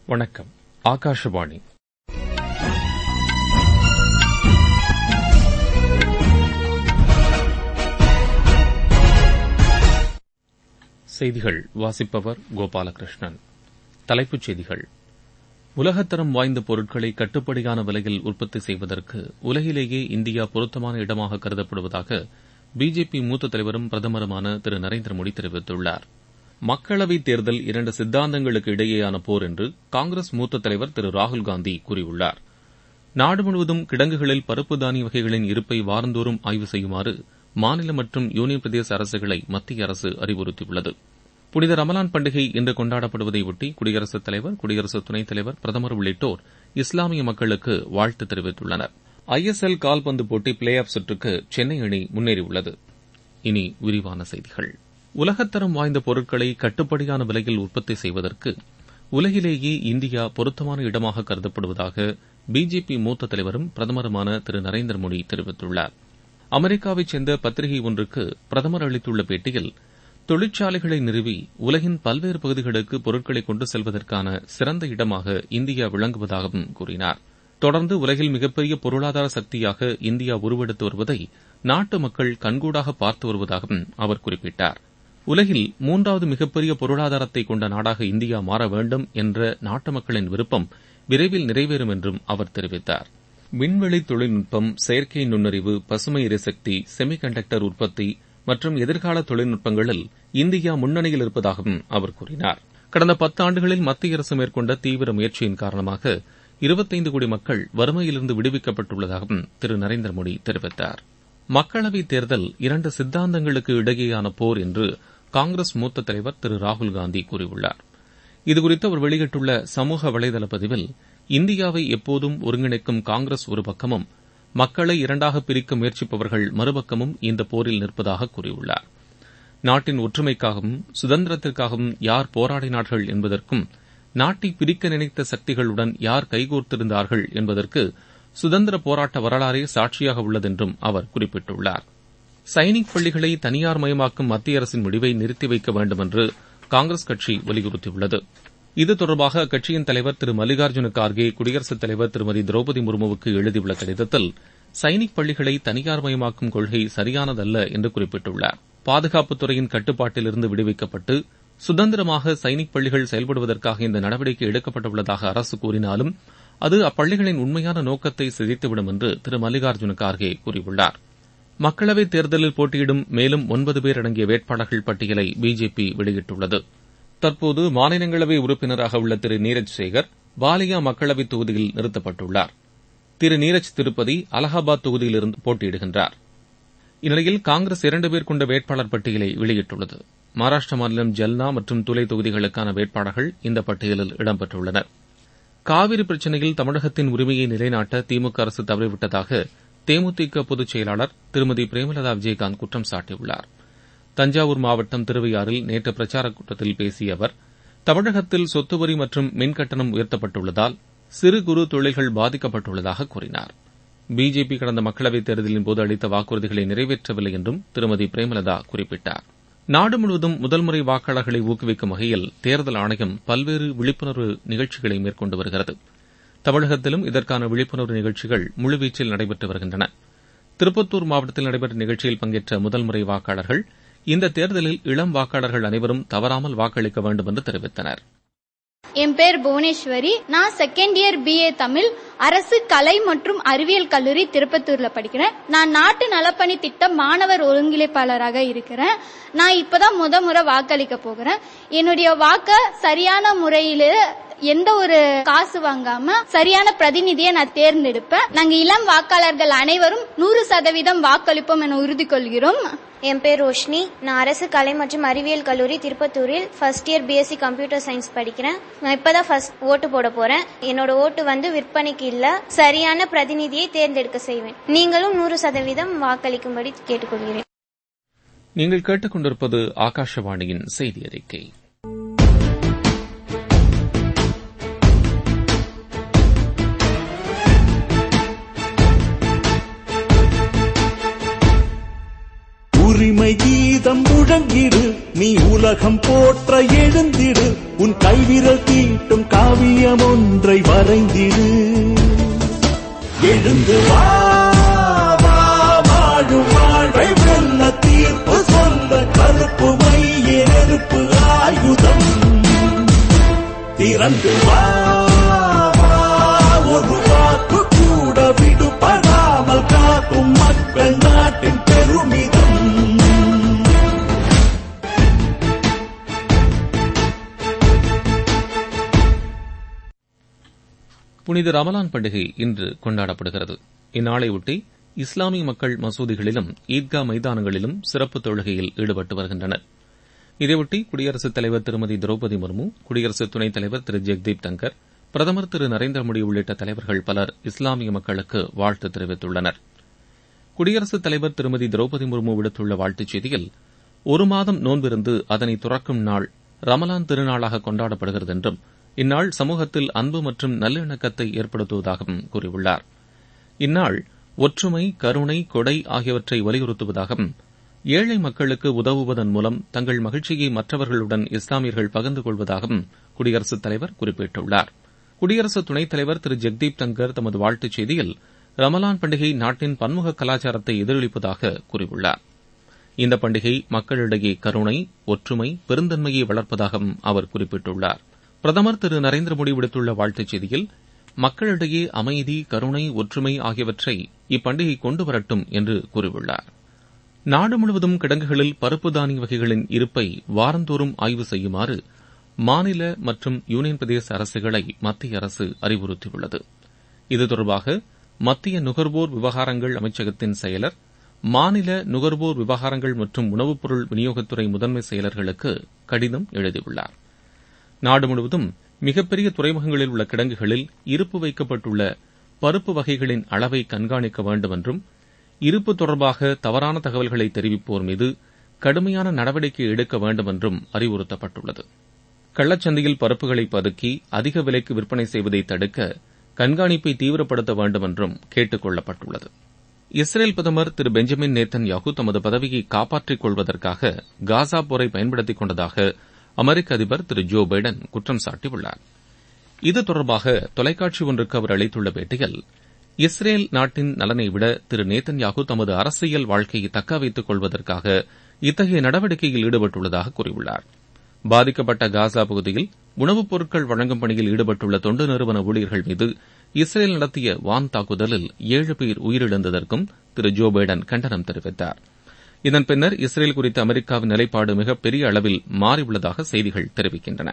வணக்கம். ஆகாஷவாணி. செய்திகள் வாசிப்பவர் கோபாலகிருஷ்ணன். தலைப்புச் செய்திகள். உலகத்தரம் வாய்ந்த பொருட்களை கட்டுப்படியான விலையில் உற்பத்தி செய்வதற்கு உலகிலேயே இந்தியா பொருத்தமான இடமாக கருதப்படுவதாக பிஜேபி மூத்த தலைவரும் பிரதமருமான திரு நரேந்திர மோடி தெரிவித்துள்ளார். மக்களவைத் தேர்தல் 2 சித்தாந்தங்களுக்கு இடையேயான போர் என்று காங்கிரஸ் மூத்த தலைவர் திரு ராகுல்காந்தி கூறியுள்ளார். நாடு முழுவதும் கிடங்குகளில் பருப்பு தானிய வகைகளின் இருப்பை வாரந்தோறும் ஆய்வு செய்யுமாறு மாநில மற்றும் யூனியன் பிரதேச அரசுகளை மத்திய அரசு அறிவுறுத்தியுள்ளது. புனித ரமலான் பண்டிகை இன்று கொண்டாடப்படுவதையொட்டி குடியரசுத் தலைவர், குடியரசு துணைத் தலைவர், பிரதமர் உள்ளிட்டோர் இஸ்லாமிய மக்களுக்கு வாழ்த்து தெரிவித்துள்ளனர். ஐஎஸ்எல் கால்பந்து போட்டி பிளே ஆஃப் சுற்றுக்கு சென்னை அணி முன்னேறியுள்ளது. இனி விரிவான செய்திகள். உலகத்தரம் வாய்ந்த பொருட்களை கட்டுப்படியான விலையில் உற்பத்தி செய்வதற்கு உலகிலேயே இந்தியா பொருத்தமான இடமாக கருதப்படுவதாக பிஜேபி மூத்த தலைவரும் பிரதமருமான திரு நரேந்திர மோடி தெரிவித்துள்ளார். அமெரிக்காவைச் சேர்ந்த பத்திரிகை ஒன்றுக்கு பிரதமர் அளித்துள்ள பேட்டியில், தொழிற்சாலைகளை நிறுவி உலகின் பல்வேறு பகுதிகளுக்கு பொருட்களை கொண்டு செல்வதற்கான சிறந்த இடமாக இந்தியா விளங்குவதாகவும் கூறினார். தொடர்ந்து உலகில் மிகப்பெரிய பொருளாதார சக்தியாக இந்தியா உருவெடுத்து வருவதை நாட்டு மக்கள் கண்கூடாக பார்த்து வருவதாகவும் அவர் குறிப்பிட்டார். உலகில் 3வது மிகப்பெரிய பொருளாதாரத்தை கொண்ட நாடாக இந்தியா மாற வேண்டும் என்ற நாட்டு மக்களின் விருப்பம் விரைவில் நிறைவேறும் என்றும் அவர் தெரிவித்தார். விண்வெளி தொழில்நுட்பம், செயற்கை நுண்ணறிவு, பசுமை எரிசக்தி, செமிகண்டக்டர் உற்பத்தி மற்றும் எதிர்கால தொழில்நுட்பங்களில் இந்தியா முன்னணியில் இருப்பதாகவும் அவர் கூறினார். கடந்த 10 ஆண்டுகளில் மத்திய அரசு மேற்கொண்ட தீவிர முயற்சியின் காரணமாக 25 கோடி மக்கள் வறுமையிலிருந்து விடுவிக்கப்பட்டுள்ளதாகவும் திரு நரேந்திர மோடி தெரிவித்தார். மக்களவைத் தேர்தல் 2 சித்தாந்தங்களுக்கு இடையேயான போர் என்று காங்கிரஸ் மூத்த தலைவர் திரு ராகுல்காந்தி கூறியுள்ளார். இதுகுறித்து அவர் வெளியிட்டுள்ள சமூக வலைதள பதிவில், இந்தியாவை எப்போதும் ஒருங்கிணைக்கும் காங்கிரஸ் ஒரு பக்கமும், மக்களை இரண்டாக பிரிக்க முயற்சிப்பவர்கள் மறுபக்கமும் இந்த போரில் நிற்பதாக கூறியுள்ளார். நாட்டின் ஒற்றுமைக்காகவும் சுதந்திரத்திற்காகவும் யார் போராடினார்கள் என்பதற்கும், நாட்டை பிரிக்க நினைத்த சக்திகளுடன் யார் கைகோர்த்திருந்தார்கள் என்பதற்கு சுதந்திர போராட்ட வரலாறே சாட்சியாக உள்ளதென்றும் அவர் குறிப்பிட்டுள்ளார். சைனிக் பள்ளிகளை தனியார் மயமாக்கும் மத்திய அரசின் முடிவை நிறுத்தி வைக்க வேண்டும் என்று காங்கிரஸ் கட்சி வலியுறுத்தியுள்ளது. இது தொடர்பாக அக்கட்சியின் தலைவர் திரு மல்லிகார்ஜுன கார்கே குடியரசுத் தலைவர் திருமதி திரௌபதி முர்முவுக்கு எழுதியுள்ள கடிதத்தில், சைனிக் பள்ளிகளை தனியார் மயமாக்கும் கொள்கை சரியானதல்ல என்று குறிப்பிட்டுள்ளார். பாதுகாப்புத்துறையின் கட்டுப்பாட்டிலிருந்து விடுவிக்கப்பட்டு சுதந்திரமாக சைனிக் பள்ளிகள் செயல்படுவதற்காக இந்த நடவடிக்கை எடுக்கப்பட்டுள்ளதாக அரசு கூறினாலும் அது அப்பள்ளிகளின் உண்மையான நோக்கத்தை சிதைத்துவிடும் என்று திரு மல்லிகார்ஜுன கார்கே கூறியுள்ளார். மக்களவைத் தேர்தலில் போட்டியிடும் மேலும் 9 பேர் அடங்கிய வேட்பாளர்கள் பட்டியலை பிஜேபி வெளியிட்டுள்ளது. தற்போது மாநிலங்களவை உறுப்பினராக உள்ள திரு நீரஜ் சேகர் பாலியா மக்களவைத் தொகுதியில் நிறுத்தப்பட்டுள்ளார். திரு நீரஜ் திருப்பதி அலகாபாத் தொகுதியிலிருந்து போட்டியிடுகின்றார். இந்நிலையில் காங்கிரஸ் 2 பேர் கொண்ட வேட்பாளர் பட்டியலை வெளியிட்டுள்ளது. மகாராஷ்டிர மாநிலம் ஜல்னா மற்றும் துலை தொகுதிகளுக்கான வேட்பாளர்கள் இந்த பட்டியலில் இடம்பெற்றுள்ளனர். காவிரி பிரச்சினையில் தமிழகத்தின் உரிமையை நிலைநாட்ட திமுக அரசு தவறிவிட்டதாக தேமுதிக பொதுச் செயலாளர் திருமதி பிரேமலதா விஜயகாந்த் குற்றம் சாட்டியுள்ளார். தஞ்சாவூர் மாவட்டம் திருவையாறில் நேற்று பிரச்சாரக் கூட்டத்தில் பேசிய அவர், தமிழகத்தில் சொத்து வரி மற்றும் மின்கட்டணம் உயர்த்தப்பட்டுள்ளதால் சிறு குறு தொழில்கள் பாதிக்கப்பட்டுள்ளதாக கூறினார். பிஜேபி கடந்த மக்களவைத் தேர்தலின் போது அளித்த வாக்குறுதிகளை நிறைவேற்றவில்லை என்றும் திருமதி பிரேமலதா குறிப்பிட்டார். நாடு முழுவதும் முதல் முறை வாக்காளர்களை ஊக்குவிக்கும் வகையில் தேர்தல் ஆணையம் பல்வேறு விழிப்புணர்வு நிகழ்ச்சிகளை மேற்கொண்டு வருகிறது. தமிழகத்திலும் இதற்கான விழிப்புணர்வு நிகழ்ச்சிகள் முழுவீச்சில் நடைபெற்று வருகின்றன. திருப்பத்தூர் மாவட்டத்தில் நடைபெற்ற நிகழ்ச்சியில் பங்கேற்ற முதல் முறை வாக்காளர்கள் இந்த தேர்தலில் இளம் வாக்காளர்கள் அனைவரும் தவறாமல் வாக்களிக்க வேண்டும் என்று தெரிவித்தனர். என் பேர் புவனேஸ்வரி. நான் செகண்ட் இயர் BA தமிழ் அரசு கலை மற்றும் அறிவியல் கல்லூரி திருப்பத்தூர்ல படிக்கிறேன். நான் நாட்டு நலப்பணி திட்டம் மாணவர் ஒருங்கிணைப்பாளராக இருக்கிறேன். நான் இப்பதான் முறை வாக்களிக்க போகிறேன். என்னுடைய வாக்க சரியான முறையில எந்த ஒரு காசு வாங்காம சரியான பிரதிநிதியை நான் தேர்ந்தெடுப்பேன். நாங்க இளம் வாக்காளர்கள் அனைவரும் 100% வாக்களிப்போம் என உறுதி கொள்கிறோம். என் பேர் ரோஷினி. நான் அரசு கலை மற்றும் அறிவியல் கல்லூரி திருப்பத்தூரில் first year BSc computer science படிக்கிறேன். நான் இப்பதான் ஃபர்ஸ்ட் ஓட்டு போட போறேன். என்னோட ஓட்டு விற்பனைக்கு இல்ல, சரியான பிரதிநிதியை தேர்ந்தெடுக்க செய்வேன். நீங்களும் 100% வாக்களிக்கும்படி கேட்டுக்கொள்கிறேன். நீங்கள் கேட்டுக்கொண்டிருப்பது ஆகாஷவாணியின் செய்தி அறிக்கை. உரிமை கீதம் முழங்கிடு, நீ உலகம் போற்ற எழுந்திடு, உன் கைவிரல் தீட்டும் காவியம் ஒன்றை வரைந்திடு. எழுந்து வா, வாழும் வாழ்வை வெல்ல தீர்ப்பு சொல்ல கருப்பு மைய நெருப்பு ஆயுதம். திறந்து வா, ஒரு வாக்கு கூட விடுபடாமல் காக்கும் மக்கள் நாட்டின் பெருமிதம். புனித ரமலான் பண்டிகை இன்று கொண்டாடப்படுகிறது. இந்நாளையொட்டி இஸ்லாமிய மக்கள் மசூதிகளிலும் ஈத்கா மைதானங்களிலும் சிறப்பு தொழுகையில் ஈடுபட்டு வருகின்றனர். இதையொட்டி குடியரசுத் தலைவர் திருமதி திரௌபதி முர்மு, குடியரசு துணைத் தலைவர் திரு ஜெக்தீப் தங்கர், பிரதமர் திரு நரேந்திர மோடி உள்ளிட்ட தலைவர்கள் பலர் இஸ்லாமிய மக்களுக்கு வாழ்த்து தெரிவித்துள்ளனர். குடியரசுத் தலைவர் திருமதி திரௌபதி முர்மு விடுத்துள்ள வாழ்த்துச் செய்தியில், ஒரு மாதம் நோன்பிருந்து அதனை துறக்கும் நாள் ரமலான் திருநாளாக கொண்டாடப்படுகிறது என்றும், இந்நாள் சமூகத்தில் அன்பு மற்றும் நல்லிணக்கத்தை ஏற்படுத்துவதாகவும் கூறியுள்ளார். இந்நாள் ஒற்றுமை, கருணை, கொடை ஆகியவற்றை வலியுறுத்துவதாகவும், ஏழை மக்களுக்கு உதவுவதன் மூலம் தங்கள் மகிழ்ச்சியை மற்றவர்களுடன் இஸ்லாமியர்கள் பகிர்ந்து கொள்வதாகவும் குடியரசுத் தலைவர் குறிப்பிட்டுள்ளார். குடியரசு துணைத் தலைவர் திரு ஜெக்தீப் தங்கர் தமது வாழ்த்துச் செய்தியில், ரமலான் பண்டிகை நாட்டின் பன்முக கலாச்சாரத்தை எதிரொலிப்பதாக கூறியுள்ளார். இந்த பண்டிகை மக்களிடையே கருணை, ஒற்றுமை, பெருந்தன்மையை வளர்ப்பதாகவும் அவர் குறிப்பிட்டுள்ளார். பிரதமர் திரு நரேந்திர மோடி விடுத்துள்ள வாழ்த்துச் செய்தியில், மக்களிடையே அமைதி, கருணை, ஒற்றுமை ஆகியவற்றை இப்பண்டிகை கொண்டு வரட்டும் என்று கூறியுள்ளார். நாடு முழுவதும் கிடங்குகளில் பருப்பு தானிய வகைகளின் இருப்பை வாரந்தோறும் ஆய்வு செய்யுமாறு மாநில மற்றும் யூனியன் பிரதேச அரசுகளை மத்திய அரசு அறிவுறுத்தியுள்ளது. இது தொடர்பாக மத்திய நுகர்வோர் விவகாரங்கள் அமைச்சகத்தின் செயலர், மாநில நுகர்வோர் விவகாரங்கள் மற்றும் உணவுப் பொருள் விநியோகத்துறை முதன்மை செயலர்களுக்கு கடிதம் எழுதியுள்ளார். நாடு முழுவதும் மிகப்பெரிய துறைமுகங்களில் உள்ள கிடங்குகளில் இருப்பு வைக்கப்பட்டுள்ள பருப்பு வகைகளின் அளவை கண்காணிக்க வேண்டும் என்றும், இருப்பு தொடர்பாக தவறான தகவல்களை தெரிவிப்போர் மீது கடுமையான நடவடிக்கை எடுக்க வேண்டும் என்றும் அறிவுறுத்தப்பட்டுள்ளது. கள்ளச்சந்தையில் பருப்புகளை பதுக்கி அதிக விலைக்கு விற்பனை செய்வதை தடுக்க கண்காணிப்பை தீவிரப்படுத்த வேண்டும் என்றும் கேட்டுக் கொள்ளப்பட்டுள்ளது. இஸ்ரேல் பிரதமர் திரு பெஞ்சமின் நேத்தன்யாகு தமது பதவியை காப்பாற்றிக் கொள்வதற்காக காசா போரை பயன்படுத்திக் கொண்டதாக அமெரிக்க அதிபர் திரு ஜோ பைடன் குற்றம் சாட்டியுள்ளார். இது தொடர்பாக தொலைக்காட்சி ஒன்றுக்கு அவர் அளித்துள்ள பேட்டியில், இஸ்ரேல் நாட்டின் நலனை விட திரு நேத்தன்யாகு தமது அரசியல் வாழ்க்கையை தக்க வைத்துக் கொள்வதற்காக இத்தகைய நடவடிக்கையில் ஈடுபட்டுள்ளதாக கூறியுள்ளார். பாதிக்கப்பட்ட காசா பகுதியில் உணவுப் பொருட்கள் வழங்கும் பணியில் ஈடுபட்டுள்ள தொண்டு நிறுவன ஊழியர்கள் மீது இஸ்ரேல் நடத்திய வான் தாக்குதலில் 7 பேர் உயிரிழந்ததற்கும் திரு ஜோ பைடன் கண்டனம் தெரிவித்தார். இதன் பின்னர் இஸ்ரேல் குறித்த அமெரிக்காவின் நிலைப்பாடு மிகப்பெரிய அளவில் மாறியுள்ளதாக செய்திகள் தெரிவிக்கின்றன.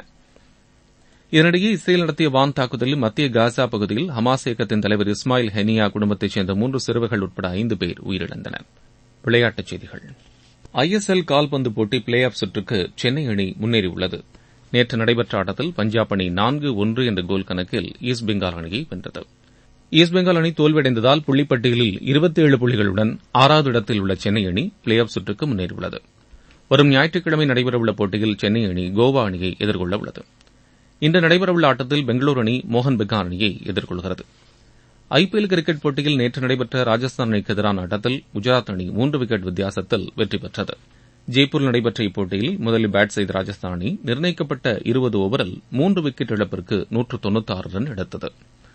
இதனிடையே இஸ்ரேல் நடத்திய வான் தாக்குதலில் மத்திய காசா பகுதியில் ஹமாஸ் இயக்கத்தின் தலைவர் இஸ்மாயில் ஹெனியா குடும்பத்தைச் சேர்ந்த 3 சிறுவர்கள் உட்பட 5 பேர் உயிரிழந்தனர். விளையாட்டுச் செய்திகள். ஐஎஸ்எல் கால்பந்து போட்டி பிளே ஆஃப் சுற்றுக்கு சென்னை அணி முன்னேறியுள்ளது. நேற்று நடைபெற்ற ஆட்டத்தில் பஞ்சாப் அணி 4-1 என்ற கோல் கணக்கில் ஈஸ்ட் பெங்கால் அணியை வென்றது. ஈஸ்ட் பெங்கால் அணி தோல்வியடைந்ததால் புள்ளிப்பட்டியலில் 27 புள்ளிகளுடன் 6வது இடத்தில் உள்ள சென்னை அணி பிளே ஆஃப் சுற்றுக்கு முன்னேறியுள்ளது. வரும் ஞாயிற்றுக்கிழமை நடைபெறவுள்ள போட்டியில் சென்னை அணி கோவா அணியை எதிர்கொள்ள உள்ளது. இன்று நடைபெறவுள்ள ஆட்டத்தில் பெங்களூரு அணி மோகன் பெகான் அணியை எதிர்கொள்கிறது. ஐபிஎல் கிரிக்கெட் போட்டியில் நேற்று நடைபெற்ற ராஜஸ்தான் அணிக்கு எதிரான ஆட்டத்தில் குஜராத் அணி 3 விக்கெட் வித்தியாசத்தில் வெற்றி பெற்றது. ஜெய்ப்பூரில் நடைபெற்ற இப்போட்டியில் முதலில் பேட் செய்த ராஜஸ்தான் அணி நிர்ணயிக்கப்பட்ட 20 ஓவரில் 3 விக்கெட் இழப்பிற்கு 196 ரன் எடுத்தது.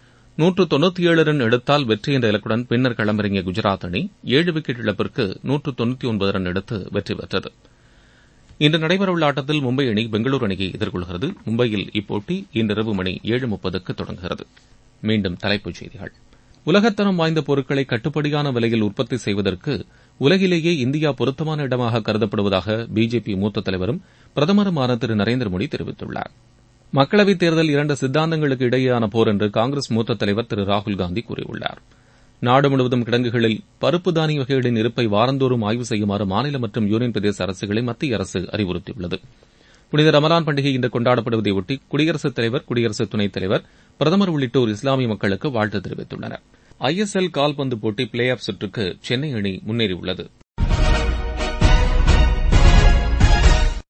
197 ரன் எடுத்தால் வெற்றி என்ற இலக்குடன் பின்னர் களமிறங்கிய குஜராத் அணி 7 விக்கெட் இழப்பிற்கு 199 ரன் எடுத்து வெற்றி பெற்றது. இன்று நடைபெறவுள்ள ஆட்டத்தில் மும்பை அணி பெங்களூரு அணியை எதிர்கொள்கிறது. மும்பையில் இப்போட்டி இன்றிரவு மணி 7:30க்கு தொடங்குகிறது. மீண்டும் தலைப்புச் செய்திகள். உலகத்தரம் வாய்ந்த பொருட்களை கட்டுப்படியான விலையில் உற்பத்தி செய்வதற்கு உலகிலேயே இந்தியா பொருத்தமான இடமாக கருதப்படுவதாக பிஜேபி மூத்த தலைவரும் பிரதமருமான திரு நரேந்திர மோடி தெரிவித்துள்ளார். மக்களவைத் தேர்தல் 2 சித்தாந்தங்களுக்கு இடையேயான போர் என்று காங்கிரஸ் மூத்த தலைவர் திரு ராகுல்காந்தி கூறியுள்ளார். நாடு முழுவதும் கிடங்குகளில் பருப்பு தானிய வகைகளின் இருப்பை வாரந்தோறும் ஆய்வு செய்யுமாறு மாநில மற்றும் யூனியன் பிரதேச அரசுகளை மத்திய அரசு அறிவுறுத்தியுள்ளது. புனித ரமலான் பண்டிகை இன்று கொண்டாடப்படுவதையொட்டி குடியரசுத் தலைவர், குடியரசு துணைத் தலைவர், பிரதமர் உள்ளிட்டோர் இஸ்லாமிய மக்களுக்கு வாழ்த்து தெரிவித்துள்ளனர். ஐஎஸ்எல் கால்பந்து போட்டி பிளே ஆஃப் சுற்றுக்கு சென்னை அணி முன்னேறியுள்ளது.